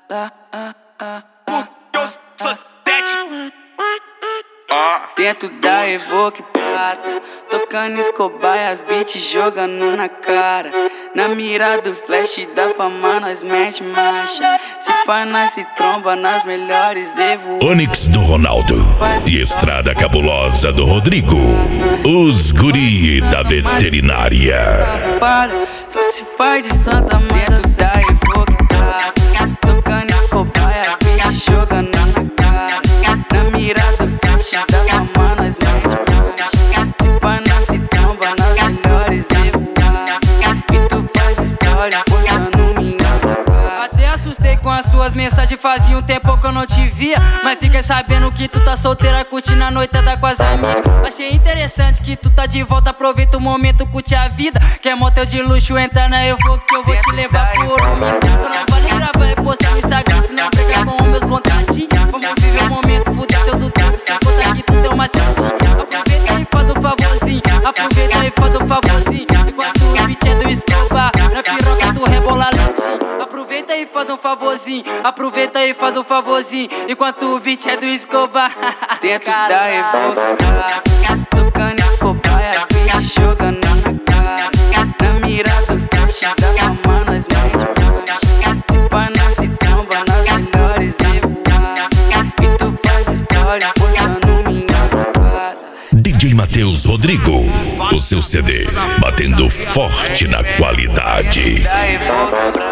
Dentro da Evoque prata, tocando Escobar e as beats jogando na cara. Na mira do flash da fama nós mete marcha. Se pá nós se tromba nas melhores Evo. Onix do Ronaldo e Estrada Cabulosa do Rodrigo. Os guri da veterinária. Só se faz de santa dentro da Evoque prata, tocando Escobar e as beats jogando na cara. Na mira do flash da fama nós mete marcha. Se pá nós se tromba nas melhores Evo. E tu faz história postando minha cara. Até assustei com as suas mensagens, fazia um tempo que eu não te via. Mas fiquei sabendo que tu tá solteira, curtindo a noitada com as amigas. Achei interessante que tu tá de volta, aproveita o momento, curte a vida. Quer motel de luxo, entra na Evoque que eu vou te levar por um minuto. Não vale gravar e postar no Instagram, se não brigar com os meus contatinhos. Vamos viver o momento, fuder teu do tempo, sem contar que tu tem uma santinha. Aproveita e faz um favorzinho, aproveita e faz um favorzinho. Enquanto o beat é do Escobar, na piroca tu rebola lentinho. Aproveita e faz um favorzinho, aproveita e faz um favorzinho. Enquanto o beat é do Escobar. Dentro da Evoque prata, tocando Escobar e as beats jogando na cara. Na mira do flash da fama nós mete marcha. Se pá nós se tromba nas melhores Evo. E tu faz história postando minha cara. DJ Matheus Rodrigo, o seu CD batendo forte na qualidade. Da Evoque